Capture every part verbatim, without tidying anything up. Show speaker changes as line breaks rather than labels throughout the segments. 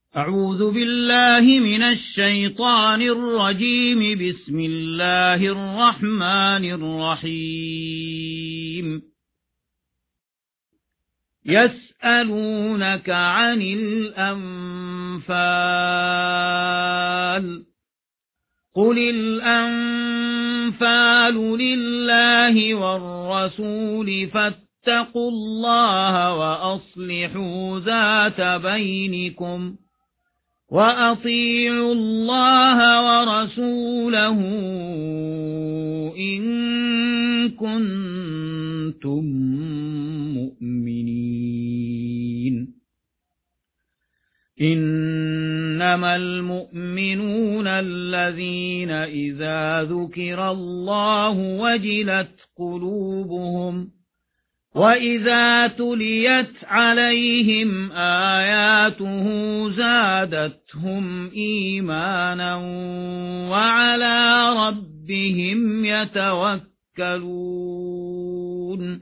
أعوذ بالله من الشيطان الرجيم. بسم الله الرحمن الرحيم. يسألونك عن الأنفال قل الأنفال لله والرسول فاتقوا الله وأصلحوا ذات بينكم وأطيعوا الله ورسوله إن كنتم مؤمنين. إنما المؤمنون الذين إذا ذكر الله وجلت قلوبهم وإذا تليت عليهم آياته زادتهم إيمانا وعلى ربهم يتوكلون.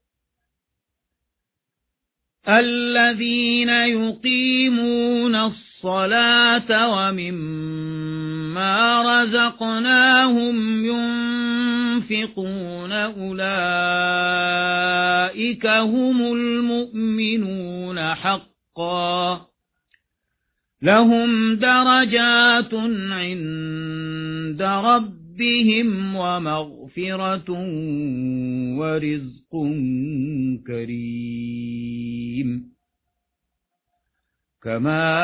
الذين يقيمون الصلاة ومما رزقناهم ينفقون أولئك هم المؤمنون حقا لهم درجات عند ربهم ومغفرة ورزق كريم. كما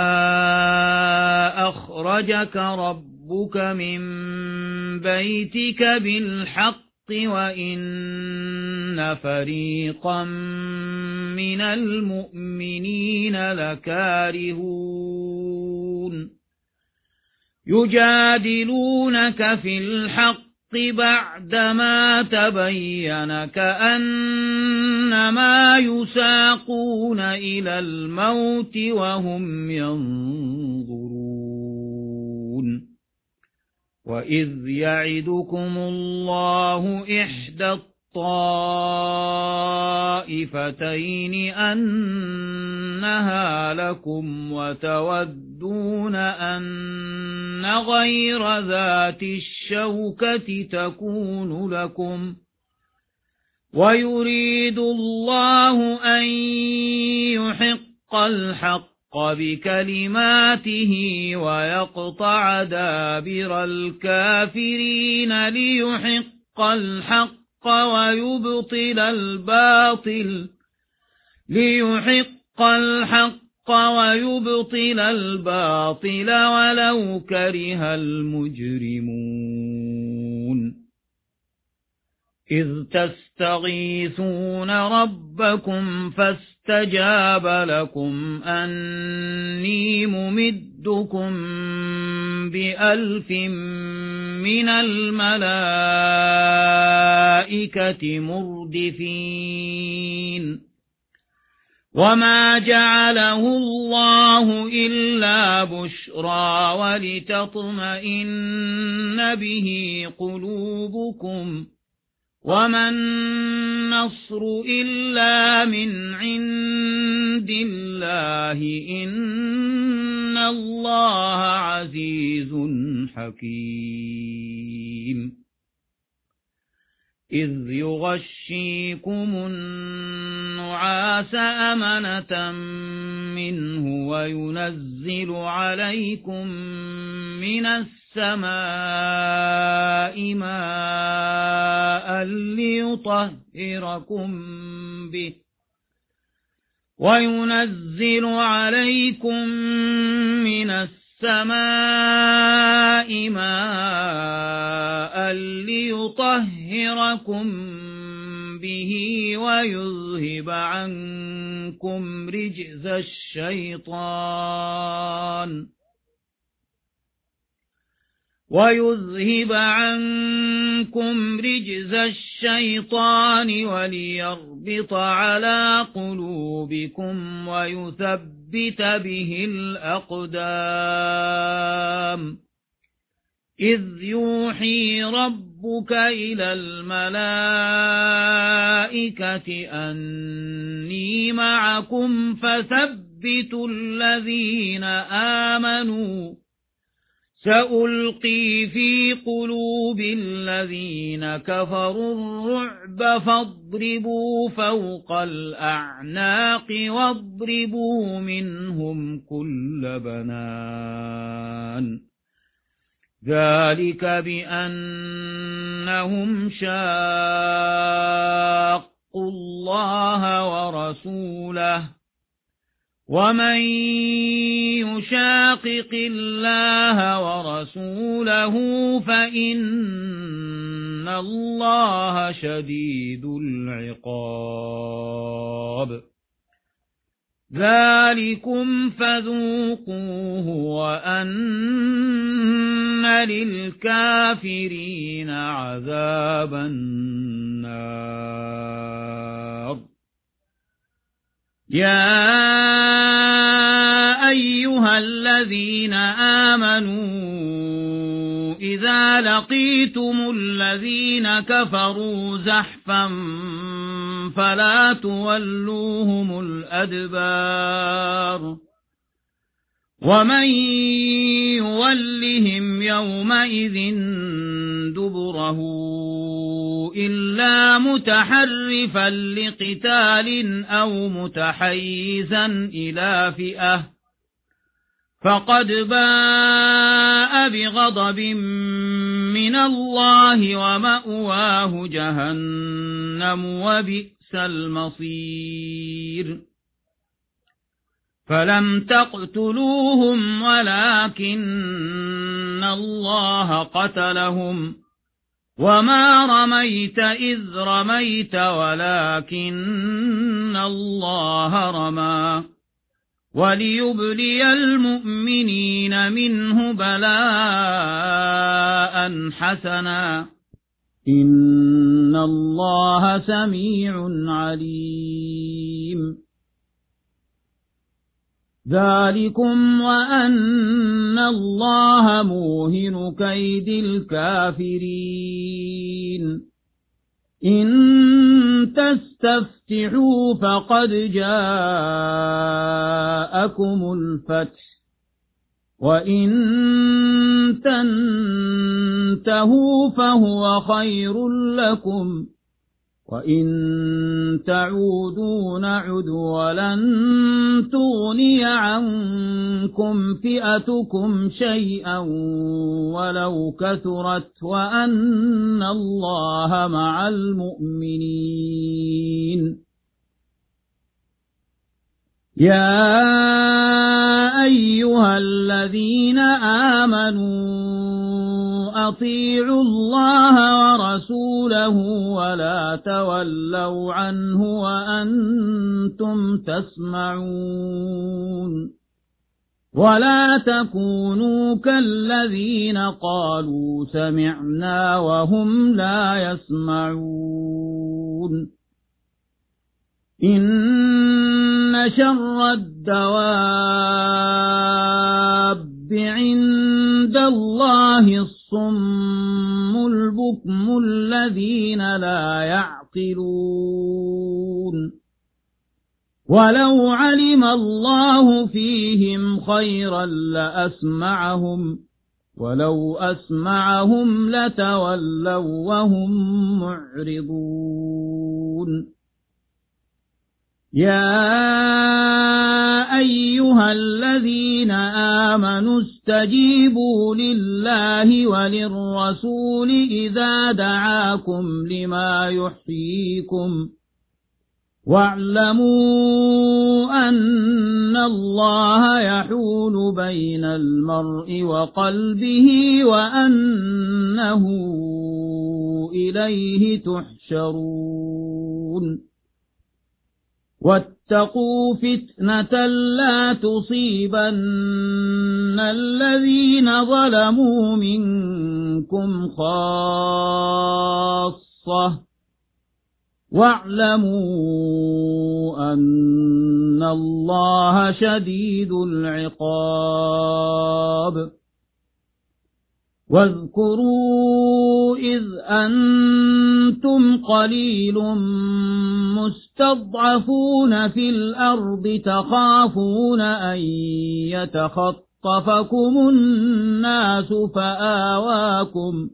أخرجك ربك من بيتك بالحق وإن فريقا من المؤمنين لكارهون يجادلونك في الحق بعدما تبين كأنما يساقون إلى الموت وهم ينظرون. وإذ يعدكم الله إحدى الطائفتين أنها لكم وتودون أن غير ذات الشوكة تكون لكم ويريد الله أن يحق الحق بكلماته ويقطع دابر الكافرين ليحق الحق ويبطل الباطل ليحق الحق ويبطل الباطل ولو كره المجرمون. إذ تستغيثون ربكم فاستجاب لكم أني ممدكم بألف من الملائكة مردفين. وما جعله الله إلا بشرى ولتطمئن به قلوبكم وما النصر إلا من عند الله إن الله عزيز حكيم. إذ يغشيكم النعاس أمنة منه وينزل عليكم من السماء ماء ليطهركم به وينزل عليكم من السماء ماء ليطهركم به ويذهب عنكم رجز الشيطان ويذهب عنكم رجز الشيطان وليربط على قلوبكم ويثبت به الأقدام. إذ يوحي ربك إلى الملائكة أني معكم فثبتوا الذين آمنوا سألقي في قلوب الذين كفروا الرعب فاضربوا فوق الأعناق واضربوا منهم كل بنان ذلك بأنهم شاقوا الله ورسوله ومن يشاقق الله ورسوله فإن الله شديد العقاب ذلكم فذوقوه وأن للكافرين عذاب النار يا أيها الذين آمنوا إذا لقيتم الذين كفروا زحفا فلا تولوهم الأدبار ومن يولهم يومئذ دبره إلا متحرفا لقتال أو متحيزا إلى فئة فقد باء بغضب من الله ومأواه جهنم وبئس المصير فلم تقتلوهم ولكن الله قتلهم وما رميت إذ رميت ولكن الله رمى وليبلي المؤمنين منه بلاء حسنا إن الله سميع عليم ذلكم وأن الله موهن كيد الكافرين إن تستفتحوا فقد جاءكم الفتح وإن تنتهوا فهو خير لكم وإن تعودوا نعد ولن تغني عنكم فئتكم شيئا ولو كثرت وأن الله مع المؤمنين يا أيها الذين آمنوا أطيعوا الله ورسوله ولا تولوا عنه وأنتم تسمعون ولا تكونوا كالذين قالوا سمعنا وهم لا يسمعون إن شر الدواب عند الله الصم البكم الذين لا يعقلون ولو علم الله فيهم خيرا لأسمعهم ولو أسمعهم لتولوا وهم معرضون يا أيها الذين آمنوا استجيبوا لله وللرسول إذا دعاكم لما يحييكم واعلموا أن الله يحول بين المرء وقلبه وأنه إليه تحشرون واتقوا فتنة لا تصيبن الذين ظلموا منكم خاصة واعلموا أن الله شديد العقاب واذكروا إذ أنتم قليل مستضعفون في الأرض تخافون أن يتخطفكم الناس فآواكم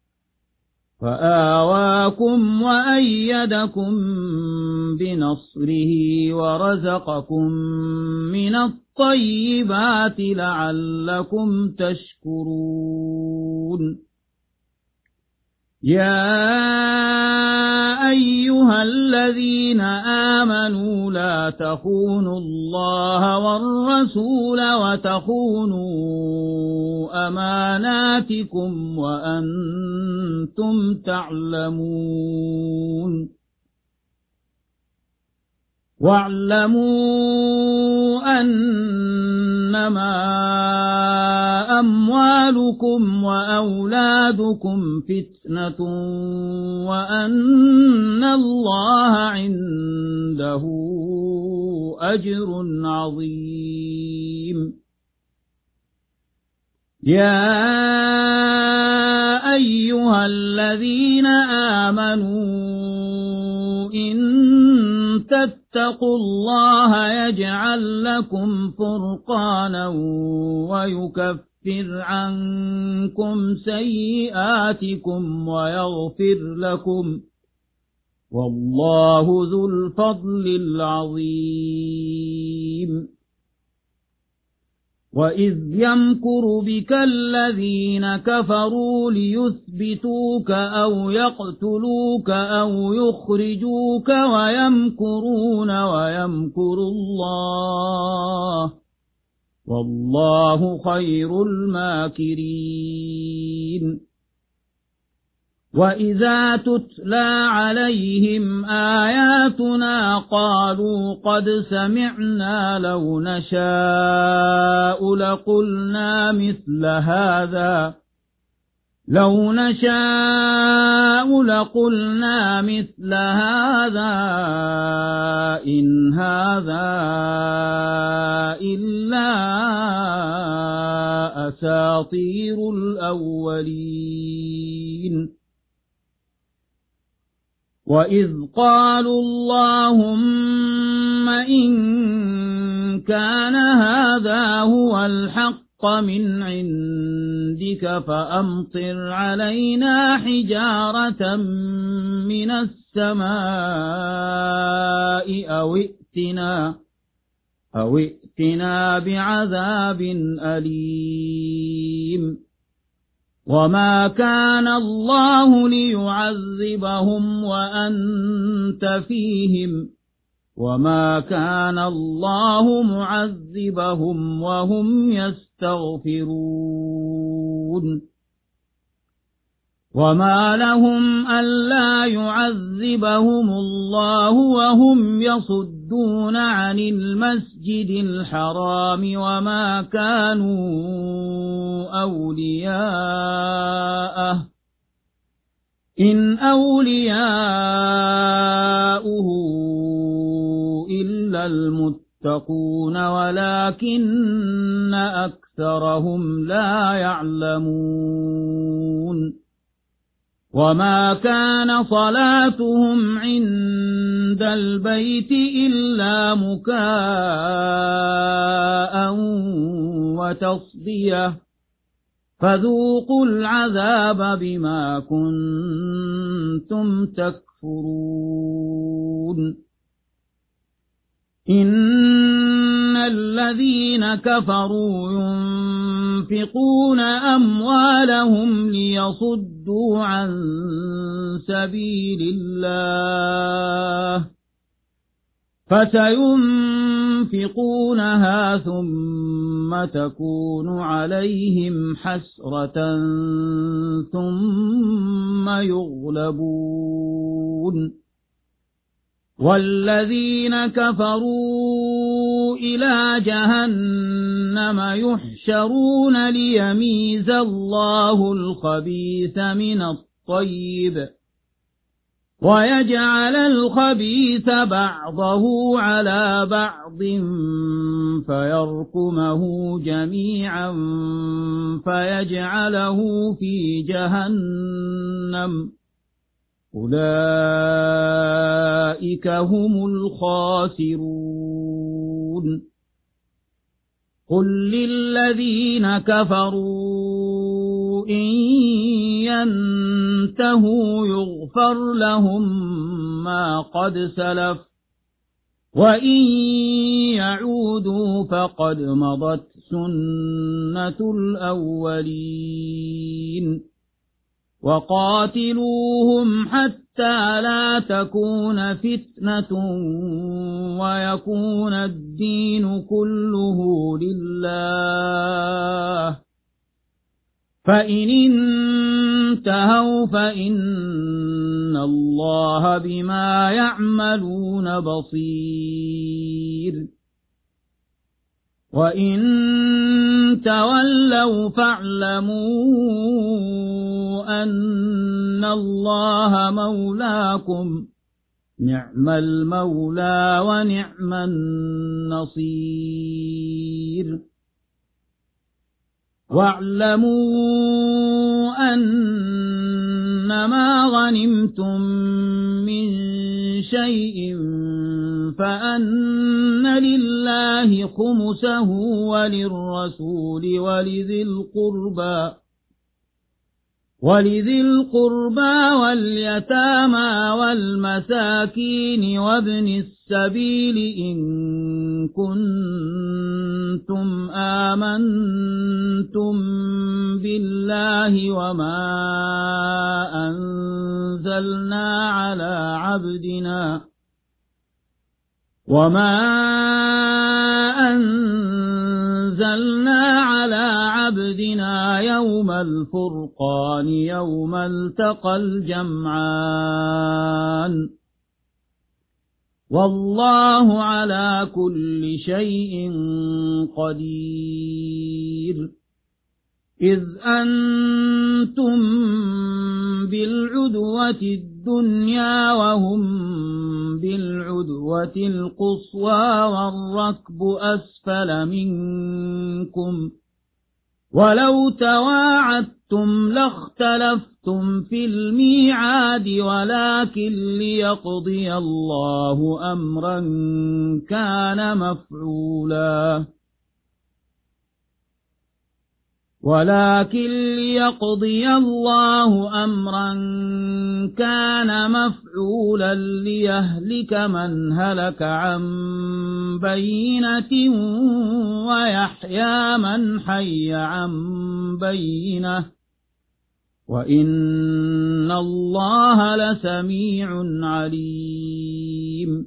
فآواكم وأيدكم بنصره ورزقكم من الطيبات لعلكم تشكرون يا أيها الذين آمنوا لا تخونوا الله والرسول وتخونوا أماناتكم وأنتم تعلمون واعلموا أنما أموالكم وأولادكم فتنة وأن الله عنده أجر عظيم يا أيها الذين آمنوا إن تتقوا الله يجعل لكم فرقانا ويكفر عنكم سيئاتكم ويغفر لكم والله ذو الفضل العظيم وإذ يمكر بك الذين كفروا ليثبتوك أو يقتلوك أو يخرجوك ويمكرون ويمكر الله والله خير الماكرين وإذا تتلى عليهم آياتنا قالوا قد سمعنا لو نشاء لقلنا مثل هذا لو نشاء لقلنا مثل هذا إن هذا إلا أساطير الأولين وإذ قالوا اللهم إن كان هذا هو الحق من عندك فأمطر علينا حجارة من السماء أو ائتنا أو ائتنا بعذاب أليم وما كان الله ليعذبهم وأنت فيهم وما كان الله معذبهم وهم يستغفرون وما لهم ألا يعذبهم الله وهم يصدون عن المسجد الحرام وما كانوا أولياءه إن أولياؤه إلا المتقون ولكن أكثرهم لا يعلمون وما كان صلاتهم عند البيت إلا مكاء وتصدية فذوقوا العذاب بما كنتم تكفرون إن الذين كفروا ينفقون أموالهم ليصدوا عن سبيل الله فسينفقونها ثم تكون عليهم حسرة ثم يغلبون والذين كفروا إلى جهنم يحشرون ليميز الله الخبيث من الطيب ويجعل الخبيث بعضه على بعض فيركمه جميعا فيجعله في جهنم أولئك هم الخاسرون قل للذين كفروا إن ينتهوا يغفر لهم ما قد سلف وإن يعودوا فقد مضت سنة الأولين وقاتلوهم حتى لا تكون فتنة ويكون الدين كله لله فإن انتهوا فإن الله بما يعملون بصير وإن تولوا فاعلموا أن الله مولاكم نعم المولى ونعم النصير واعلموا أنما غنمتم من شيء فأن لله خمسه وللرسول ولذي القربى ولذي القربى واليتامى والمساكين وابن السبيل إن كنتم آمنتم بالله وما أنزلنا على عبدنا وما أنزلنا على عبدنا يوم الفرقان يوم التقى الجمعان والله على كل شيء قدير إذ أنتم بالعدوة الدنيا وهم بالعدوة القصوى والركب أسفل منكم ولو تواعدتم لاختلفتم في الميعاد ولكن ليقضي الله أمرا كان مفعولا ولكن ليقضي الله أمرا كان مفعولا ليهلك من هلك عن بينة ويحيى من حي عن بينة وإن الله لسميع عليم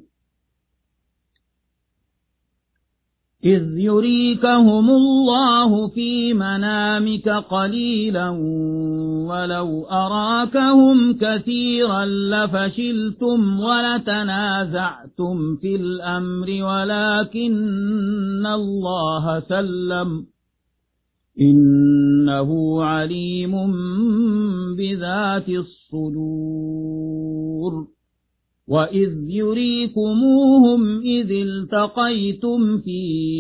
إذ يريكهم الله في منامك قليلا ولو أراكهم كثيرا لفشلتم ولتنازعتم في الأمر ولكن الله سلم إنه عليم بذات الصدور وإذ يريكموهم إذ التقيتم في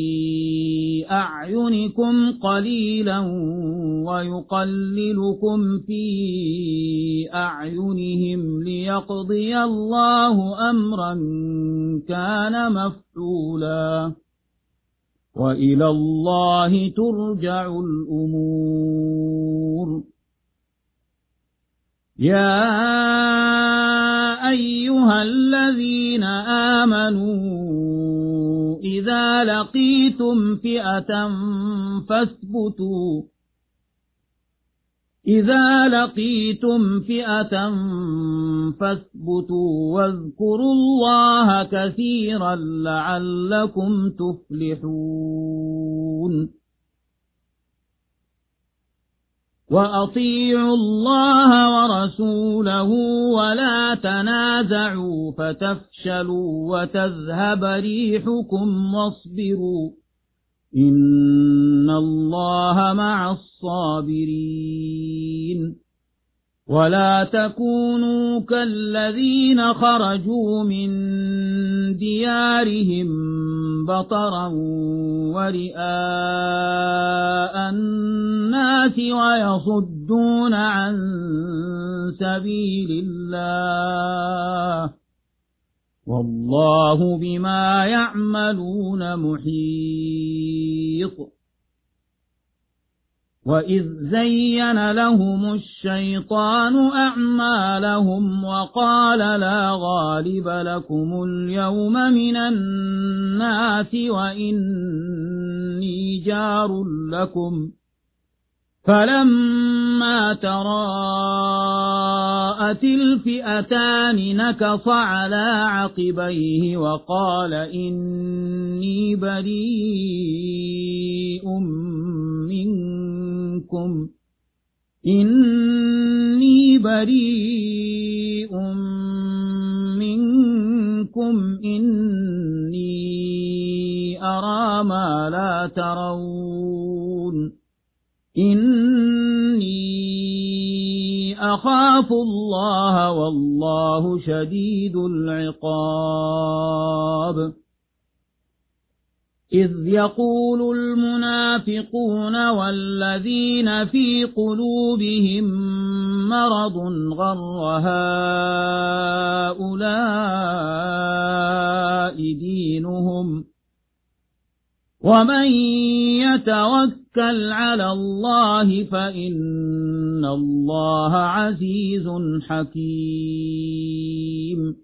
أعينكم قليلا ويقللكم في أعينهم ليقضي الله أمرا كان مفعولا وإلى الله ترجع الأمور يا أيها الذين آمنوا إذا لقيتم فئة فاثبتوا إذا لقيتم فئة فاثبتوا واذكروا الله كثيرا لعلكم تفلحون وأطيعوا الله ورسوله ولا تنازعوا فتفشلوا وتذهب ريحكم واصبروا إن الله مع الصابرين ولا تكونوا كالذين خرجوا من ديارهم بطرا ورئاء الناس ويصدون عن سبيل الله والله بما يعملون محيط وإذ زين لهم الشيطان أعمالهم وقال لا غالب لكم اليوم من الناس وإني جار لكم فلما تراءت الفئتان نكص على عقبيه وقال إني بريء منكم إني بريء منكم إني أرى ما لا ترون إني أخاف الله والله شديد العقاب إذ يقول المنافقون والذين في قلوبهم مرض غر هؤلاء دينهم ومن يتوكل على الله فإن الله عزيز حكيم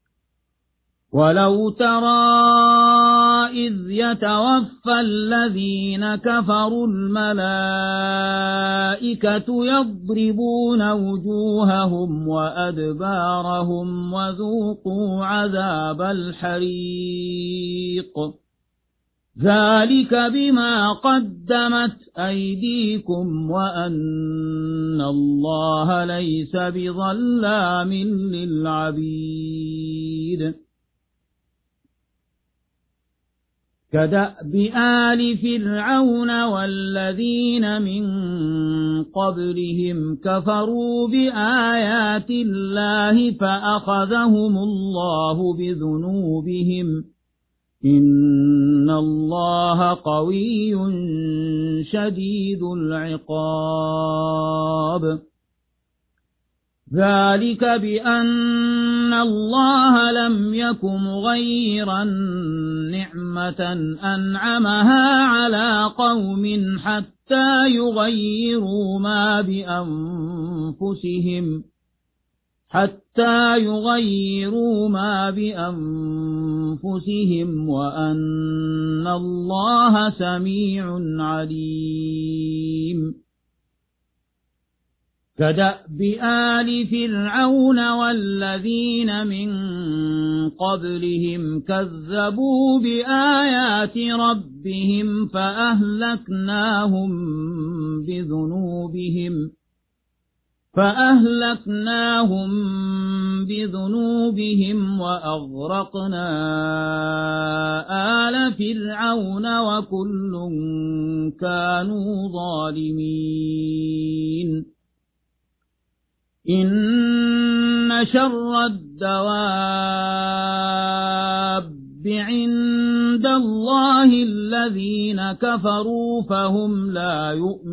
ولو ترى إذ يتوفى الذين كفروا الملائكة يضربون وجوههم وأدبارهم وذوقوا عذاب الحريق ذلك بما قدمت أيديكم وأن الله ليس بظلام للعبيد كدأب آل فرعون والذين من قبلهم كفروا بآيات الله فأخذهم الله بذنوبهم إن الله قوي شديد العقاب ذلك بأن الله لم يك مغيرا نعمة أنعمها على قوم حتى يغيروا ما بأنفسهم حتى يغيروا ما بأنفسهم وأن الله سميع عليم كدأب آل فرعون والذين من قبلهم كذبوا بآيات ربهم فأهلكناهم بذنوبهم فأهلكناهم بذنوبهم وأغرقنا آل فرعون وكل كانوا ظالمين إن شر الدواب عند الله الذين كفروا فهم لا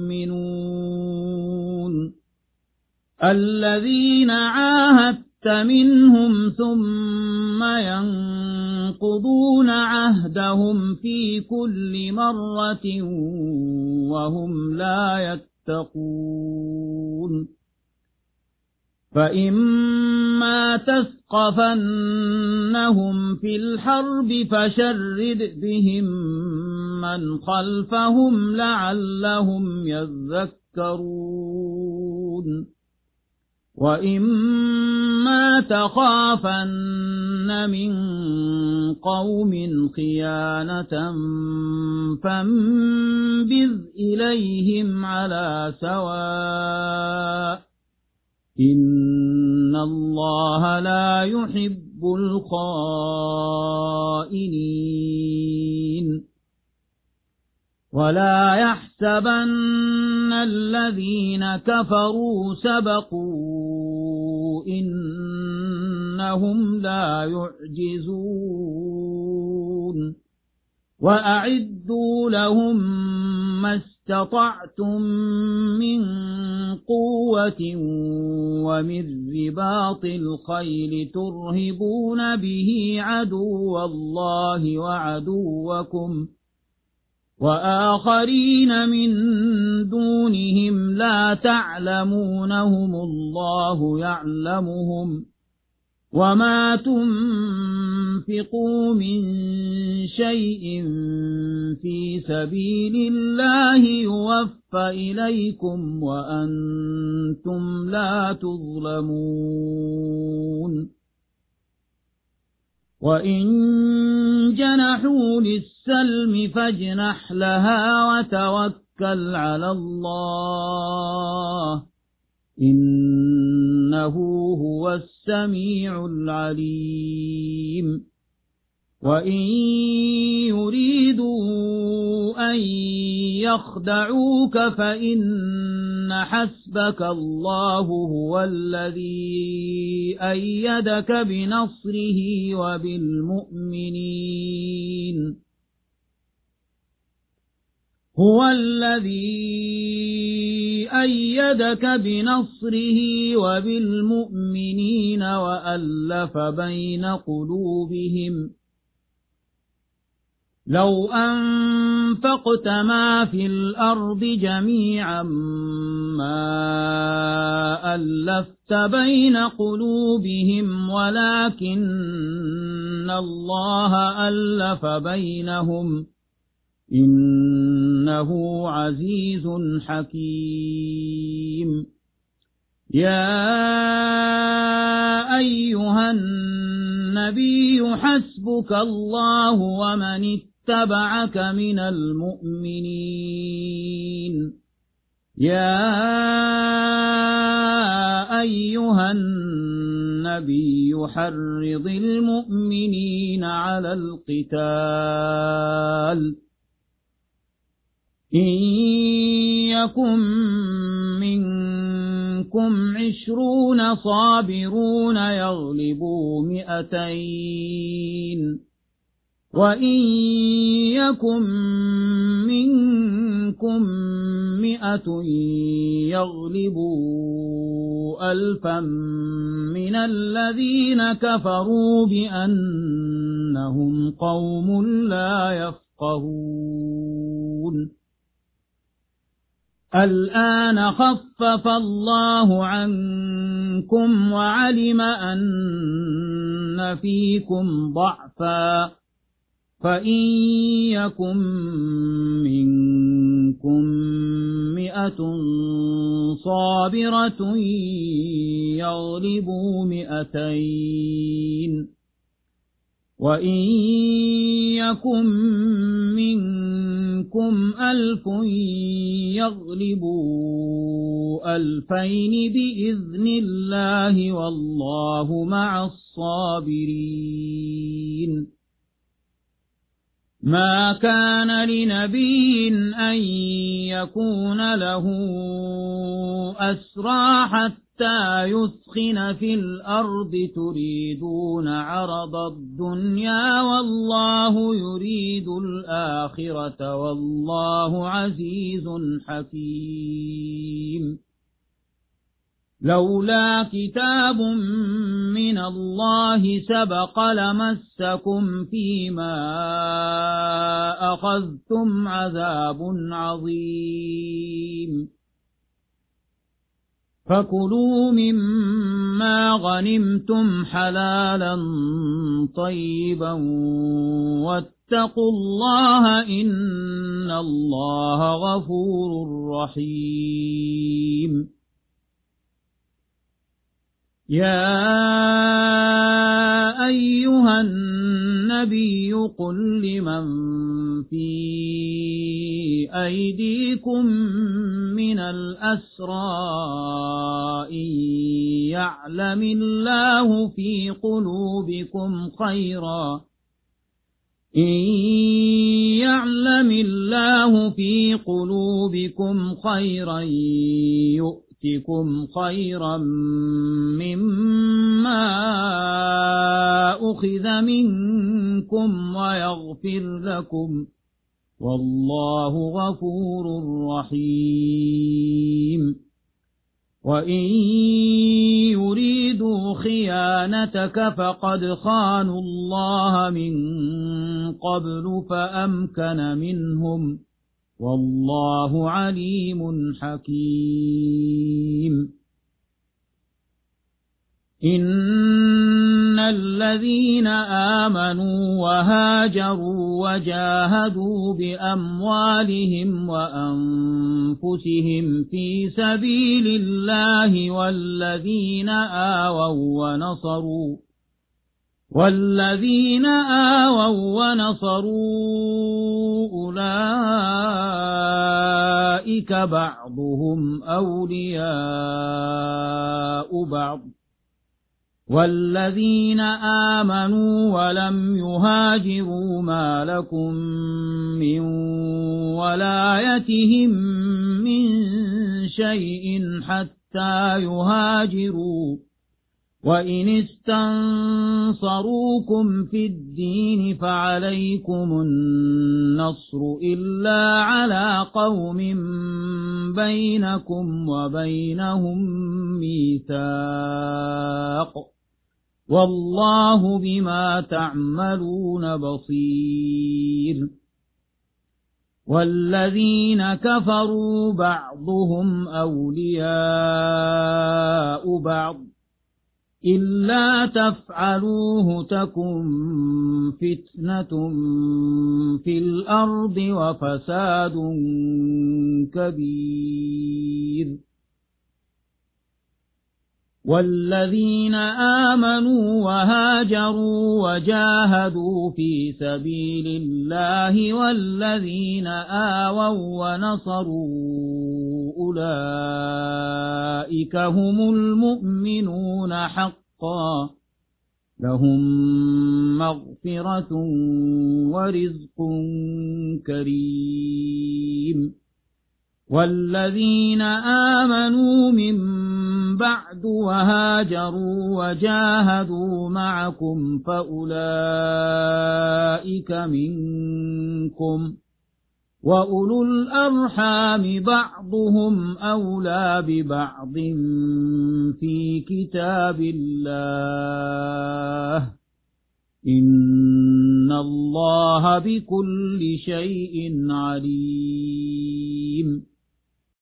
يؤمنون الذين عاهدت منهم ثم ينقضون عهدهم في كل مرة وهم لا يتقون فإما تثقفنهم في الحرب فشرد بهم من خلفهم لعلهم يذكرون وإما تخافن من قوم خيانة فانبذ إليهم على سواء إن الله لا يحب الخائنين ولا يحسبن الذين كفروا سبقوا إنهم لا يعجزون وأعدوا لهم ما استطعتم من قوة ومن رباط الخيل ترهبون به عدو الله وعدوكم وآخرين من دونهم لا تعلمونهم الله يعلمهم وما تنفقوا من شيء في سبيل الله يوفى إليكم وأنتم لا تظلمون وإن جنحوا للسلم فاجنح لها وتوكل على الله إنه هو السميع العليم وإن يريدوا أن يخدعوك فإن حسبك الله هو الذي أيدك بنصره وبالمؤمنين هو الذي أيدك بنصره وبالمؤمنين وألف بين قلوبهم لو أنفقت ما في الأرض جميعا ما ألفت بين قلوبهم ولكن الله ألف بينهم إنه عزيز حكيم يا أيها النبي حسبك الله ومن اتبعك من المؤمنين يا أيها النبي حرض المؤمنين على القتال إن يكن منكم عشرون صابرون يغلبوا مئتين وإن يكن منكم مئة يغلبوا ألفا من الذين كفروا بأنهم قوم لا يفقهون الآن خفف الله عنكم وعلم أن فيكم ضعفا فإن يكن منكم مئة صابرة يغلبوا مئتين وإن يكن منكم ألف يغلبوا ألفين بإذن الله والله مع الصابرين ما كان لنبي أن يكون له أسرى حتى يثخن في الأرض تريدون عرض الدنيا والله يريد الآخرة والله عزيز حكيم لولا كتاب من الله سبق لمسكم فيما أخذتم عذاب عظيم فكلوا مما غنمتم حلالا طيبا واتقوا الله إن الله غفور رحيم يا أيها النبي قل لمن في أيديكم من الأسرى إن يعلم الله في قلوبكم خيرا إن يعلم الله في قلوبكم خيرا يؤتكم خيرا مما أخذ منكم ويغفر لكم والله غفور رحيم وإن يريدوا خيانتك فقد خانوا الله من قبل فأمكن منهم والله عليم حكيم إن الذين آمنوا وهاجروا وجاهدوا بأموالهم وأنفسهم في سبيل الله والذين آووا ونصروا والذين آووا ونصروا أولئك بعضهم أولياء بعض والذين آمنوا ولم يهاجروا ما لكم من ولايتهم من شيء حتى يهاجروا وإن استنصروكم في الدين فعليكم النصر إلا على قوم بينكم وبينهم ميثاق والله بما تعملون بصير والذين كفروا بعضهم أولياء بعض إلا تفعلوه تكن فتنة في الأرض وفساد كبير والذين آمنوا وهاجروا وجاهدوا في سبيل الله والذين آووا ونصروا أولئك هم المؤمنون حقا لهم مغفرة ورزق كريم والذين آمنوا من بعد وهاجروا وجاهدوا معكم فأولئك منكم وأولو الأرحام بعضهم أولى ببعض في كتاب الله إن الله بكل شيء عليم